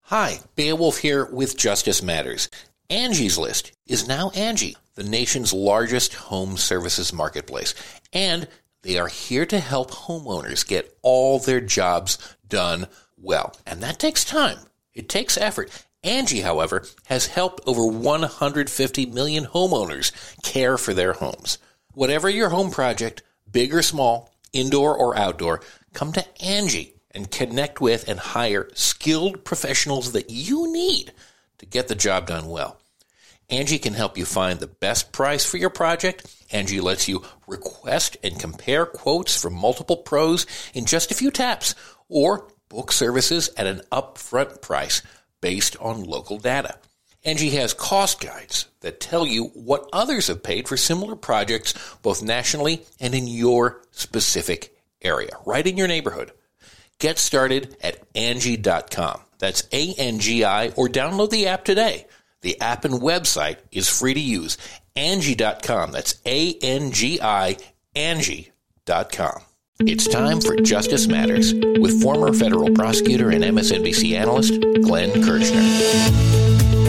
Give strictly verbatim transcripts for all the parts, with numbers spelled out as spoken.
Hi, Beowulf here with Justice Matters. Angie's List is now Angie, the nation's largest home services marketplace, and they are here to help homeowners get all their jobs done well. And that takes time. It takes effort. Angie, however, has helped over one hundred fifty million homeowners care for their homes. Whatever your home project, big or small, indoor or outdoor, come to Angie and connect with and hire skilled professionals that you need to get the job done well. Angie can help you find the best price for your project. Angie lets you request and compare quotes from multiple pros in just a few taps, or book services at an upfront price based on local data. Angie has cost guides that tell you what others have paid for similar projects, both nationally and in your specific area, right in your neighborhood. Get started at Angie dot com. That's A N G I, or download the app today. The app and website is free to use. Angie dot com. That's A N G I, Angie dot com. It's time for Justice Matters with former federal prosecutor and M S N B C analyst Glenn Kirshner.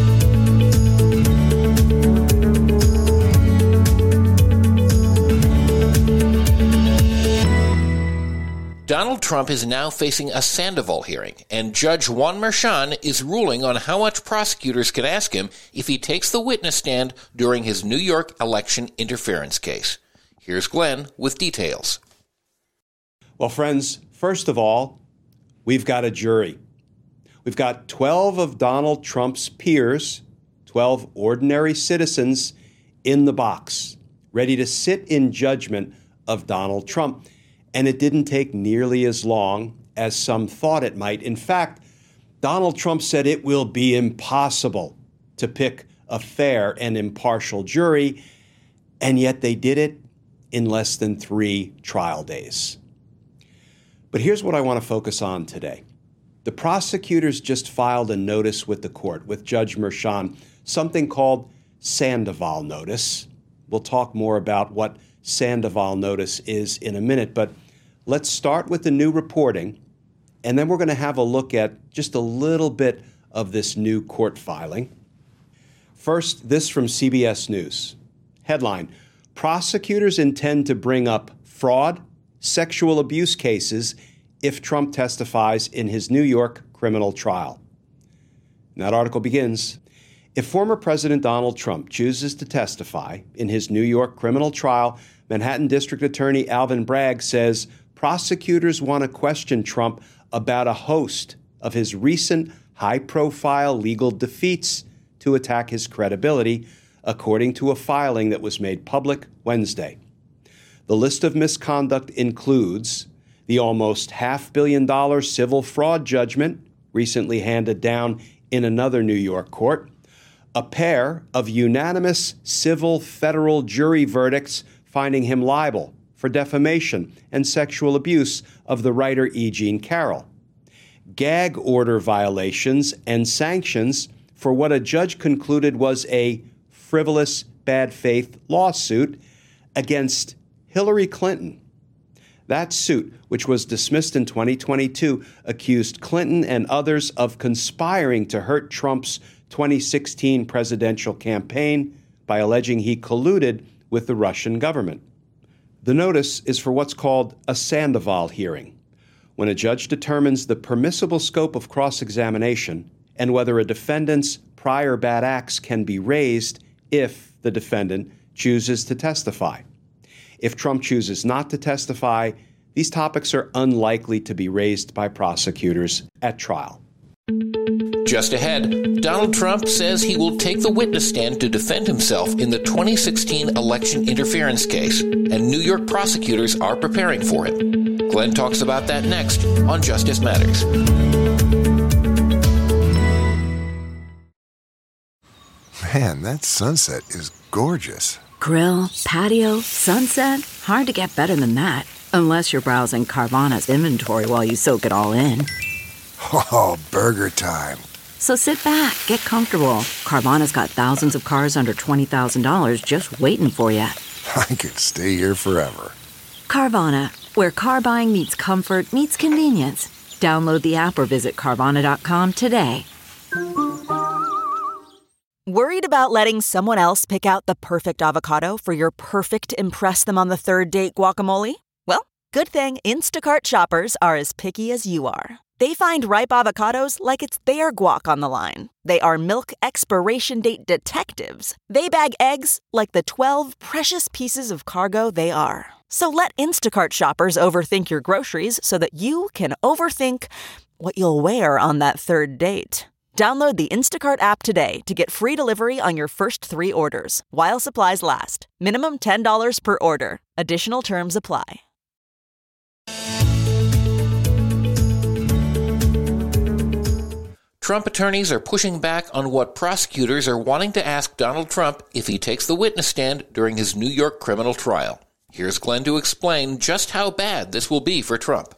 Donald Trump is now facing a Sandoval hearing, and Judge Juan Merchan is ruling on how much prosecutors can ask him if he takes the witness stand during his New York election interference case. Here's Glenn with details. Well, friends, first of all, we've got a jury. We've got twelve of Donald Trump's peers, twelve ordinary citizens in the box, ready to sit in judgment of Donald Trump. And it didn't take nearly as long as some thought it might. In fact, Donald Trump said it will be impossible to pick a fair and impartial jury, and yet they did it in less than three trial days. But here's what I want to focus on today. The prosecutors just filed a notice with the court, with Judge Merchan, something called Sandoval notice. We'll talk more about what Sandoval notice is in a minute, but let's start with the new reporting, and then we're going to have a look at just a little bit of this new court filing. First, this from C B S News. Headline: prosecutors intend to bring up fraud, sexual abuse cases if Trump testifies in his New York criminal trial. And that article begins: if former President Donald Trump chooses to testify in his New York criminal trial, Manhattan District Attorney Alvin Bragg says prosecutors want to question Trump about a host of his recent high-profile legal defeats to attack his credibility, according to a filing that was made public Wednesday. The list of misconduct includes the almost half billion dollar civil fraud judgment recently handed down in another New York court, a pair of unanimous civil federal jury verdicts finding him liable for defamation and sexual abuse of the writer E. Jean Carroll, gag order violations and sanctions for what a judge concluded was a frivolous bad faith lawsuit against Hillary Clinton. That suit, which was dismissed in twenty twenty-two, accused Clinton and others of conspiring to hurt Trump's twenty sixteen presidential campaign by alleging he colluded with the Russian government. The notice is for what's called a Sandoval hearing, when a judge determines the permissible scope of cross-examination and whether a defendant's prior bad acts can be raised if the defendant chooses to testify. If Trump chooses not to testify, these topics are unlikely to be raised by prosecutors at trial. Just ahead, Donald Trump says he will take the witness stand to defend himself in the twenty sixteen election interference case, and New York prosecutors are preparing for him. Glenn talks about that next on Justice Matters. Man, that sunset is gorgeous. Grill, patio, sunset. Hard to get better than that. Unless you're browsing Carvana's inventory while you soak it all in. Oh, burger time. So sit back, get comfortable. Carvana's got thousands of cars under twenty thousand dollars just waiting for you. I could stay here forever. Carvana, where car buying meets comfort meets convenience. Download the app or visit Carvana dot com today. Worried about letting someone else pick out the perfect avocado for your perfect impress them on the third date guacamole? Well, good thing Instacart shoppers are as picky as you are. They find ripe avocados like it's their guac on the line. They are milk expiration date detectives. They bag eggs like the twelve precious pieces of cargo they are. So let Instacart shoppers overthink your groceries so that you can overthink what you'll wear on that third date. Download the Instacart app today to get free delivery on your first three orders, while supplies last. Minimum ten dollars per order. Additional terms apply. Trump attorneys are pushing back on what prosecutors are wanting to ask Donald Trump if he takes the witness stand during his New York criminal trial. Here's Glenn to explain just how bad this will be for Trump.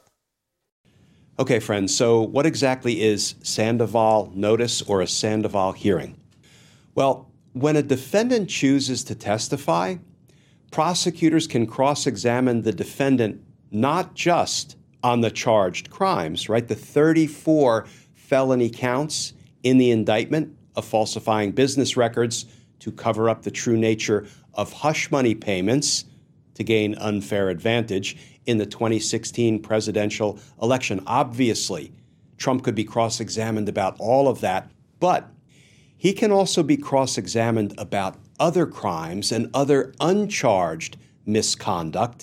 Okay, friends, so what exactly is Sandoval notice or a Sandoval hearing? Well, when a defendant chooses to testify, prosecutors can cross-examine the defendant not just on the charged crimes, right? The thirty-four felony counts in the indictment of falsifying business records to cover up the true nature of hush money payments to gain unfair advantage in the twenty sixteen presidential election. Obviously, Trump could be cross-examined about all of that, but he can also be cross-examined about other crimes and other uncharged misconduct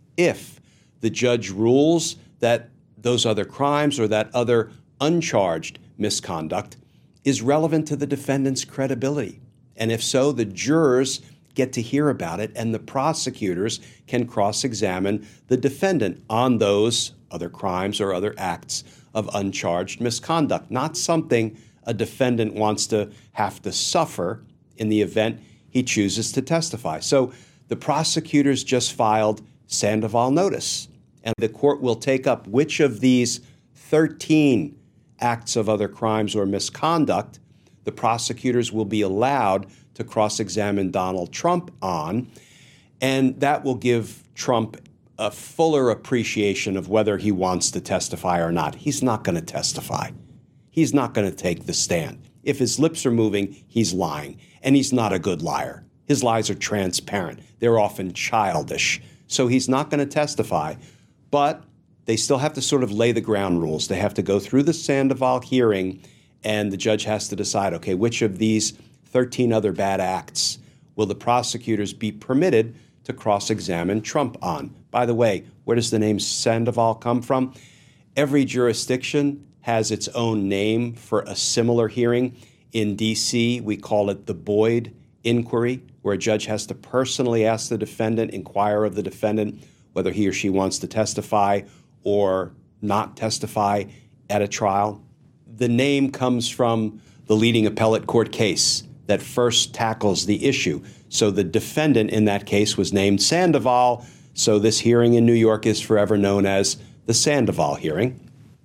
if the judge rules that those other crimes or that other uncharged misconduct is relevant to the defendant's credibility. And if so, the jurors get to hear about it, and the prosecutors can cross-examine the defendant on those other crimes or other acts of uncharged misconduct. Not something a defendant wants to have to suffer in the event he chooses to testify. So the prosecutors just filed Sandoval notice, and the court will take up which of these thirteen acts of other crimes or misconduct the prosecutors will be allowed to cross-examine Donald Trump on, and that will give Trump a fuller appreciation of whether he wants to testify or not. He's not going to testify. He's not going to take the stand. If his lips are moving, he's lying, and he's not a good liar. His lies are transparent. They're often childish. So he's not going to testify, but they still have to sort of lay the ground rules. They have to go through the Sandoval hearing, and the judge has to decide, okay, which of these thirteen other bad acts will the prosecutors be permitted to cross-examine Trump on? By the way, where does the name Sandoval come from? Every jurisdiction has its own name for a similar hearing. In D C, we call it the Boyd inquiry, where a judge has to personally ask the defendant, inquire of the defendant, whether he or she wants to testify or not testify at a trial. The name comes from the leading appellate court case that first tackles the issue. So the defendant in that case was named Sandoval, so this hearing in New York is forever known as the Sandoval hearing.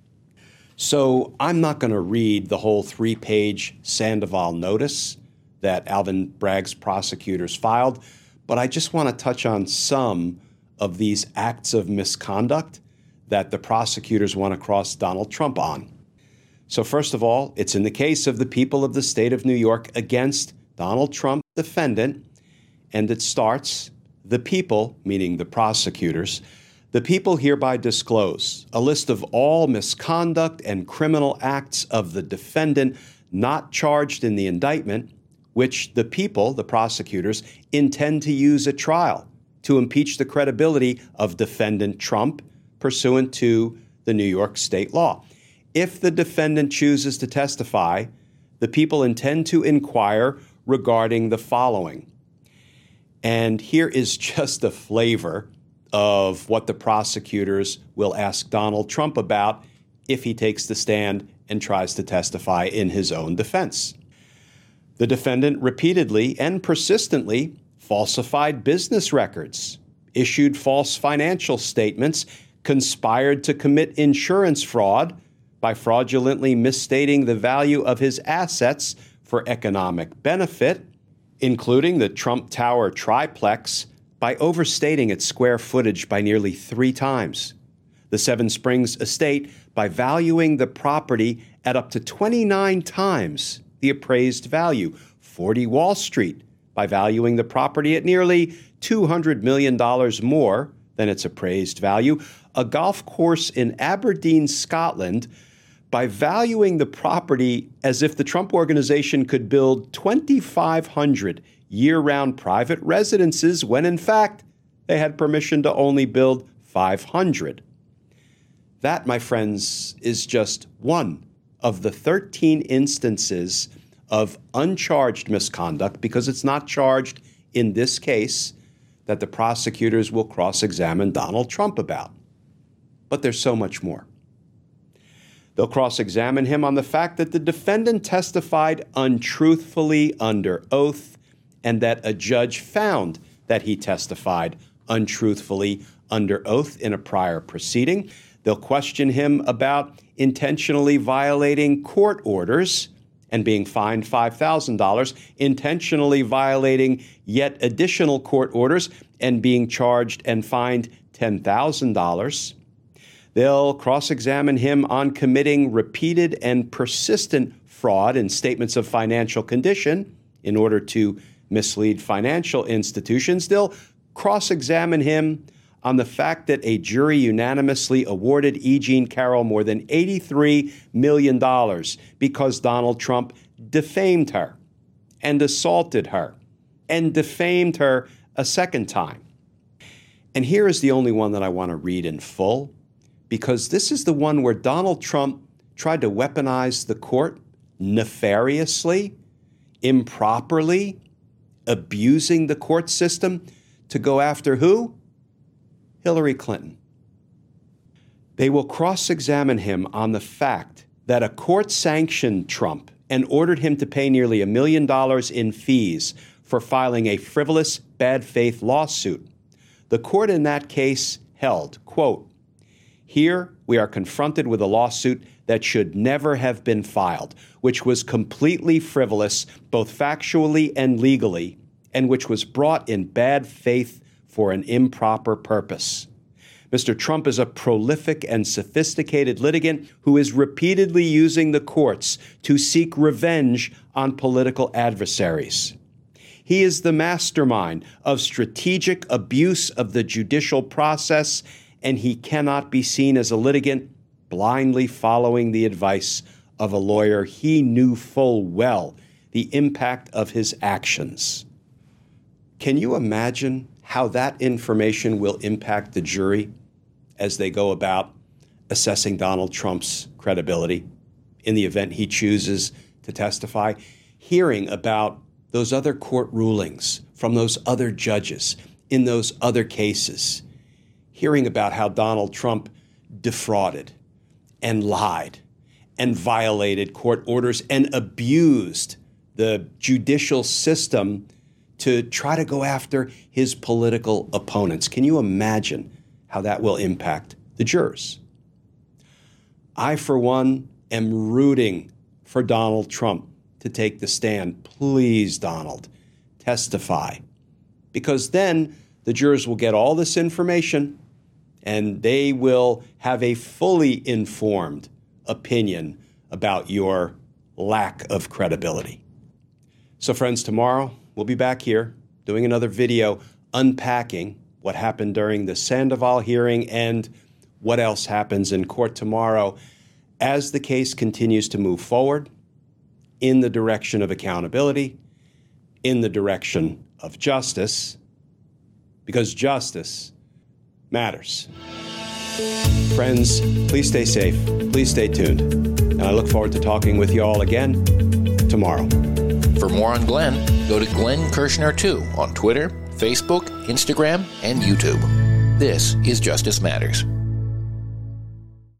So I'm not going to read the whole three-page Sandoval notice that Alvin Bragg's prosecutors filed, but I just want to touch on some of these acts of misconduct that the prosecutors want to cross Donald Trump on. So first of all, it's in the case of the people of the state of New York against Donald Trump, defendant, and it starts, the people, meaning the prosecutors, the people hereby disclose a list of all misconduct and criminal acts of the defendant not charged in the indictment, which the people, the prosecutors, intend to use at trial to impeach the credibility of defendant Trump pursuant to the New York state law. If the defendant chooses to testify, the people intend to inquire regarding the following. And here is just a flavor of what the prosecutors will ask Donald Trump about if he takes the stand and tries to testify in his own defense. The defendant repeatedly and persistently falsified business records, issued false financial statements, conspired to commit insurance fraud by fraudulently misstating the value of his assets for economic benefit, including the Trump Tower triplex, by overstating its square footage by nearly three times, the Seven Springs estate by valuing the property at up to twenty-nine times the appraised value. forty Wall Street by valuing the property at nearly two hundred million dollars more than its appraised value. A golf course in Aberdeen, Scotland, by valuing the property as if the Trump Organization could build twenty-five hundred year-round private residences when, in fact, they had permission to only build five hundred. That, my friends, is just one of the thirteen instances of uncharged misconduct, because it's not charged in this case, that the prosecutors will cross-examine Donald Trump about. But there's so much more. They'll cross-examine him on the fact that the defendant testified untruthfully under oath and that a judge found that he testified untruthfully under oath in a prior proceeding. They'll question him about intentionally violating court orders and being fined five thousand dollars, intentionally violating yet additional court orders and being charged and fined ten thousand dollars. They'll cross-examine him on committing repeated and persistent fraud in statements of financial condition in order to mislead financial institutions. They'll cross-examine him on the fact that a jury unanimously awarded E. Jean Carroll more than eighty-three million dollars because Donald Trump defamed her and assaulted her and defamed her a second time. And here is the only one that I want to read in full, because this is the one where Donald Trump tried to weaponize the court nefariously, improperly, abusing the court system to go after who? Hillary Clinton. They will cross-examine him on the fact that a court sanctioned Trump and ordered him to pay nearly a million dollars in fees for filing a frivolous, bad faith lawsuit. The court in that case held, quote, "Here we are confronted with a lawsuit that should never have been filed, which was completely frivolous, both factually and legally, and which was brought in bad faith for an improper purpose. Mister Trump is a prolific and sophisticated litigant who is repeatedly using the courts to seek revenge on political adversaries. He is the mastermind of strategic abuse of the judicial process, and he cannot be seen as a litigant blindly following the advice of a lawyer he knew full well the impact of his actions." Can you imagine how that information will impact the jury as they go about assessing Donald Trump's credibility in the event he chooses to testify? Hearing about those other court rulings from those other judges in those other cases, hearing about how Donald Trump defrauded and lied and violated court orders and abused the judicial system to try to go after his political opponents. Can you imagine how that will impact the jurors? I, for one, am rooting for Donald Trump to take the stand. Please, Donald, testify. Because then the jurors will get all this information and they will have a fully informed opinion about your lack of credibility. So, friends, tomorrow we'll be back here doing another video unpacking what happened during the Sandoval hearing and what else happens in court tomorrow as the case continues to move forward in the direction of accountability, in the direction of justice, because justice matters. Friends, please stay safe. Please stay tuned. And I look forward to talking with you all again tomorrow. For more on Glenn, go to Glenn Kirshner two on Twitter, Facebook, Instagram, and YouTube. This is Justice Matters.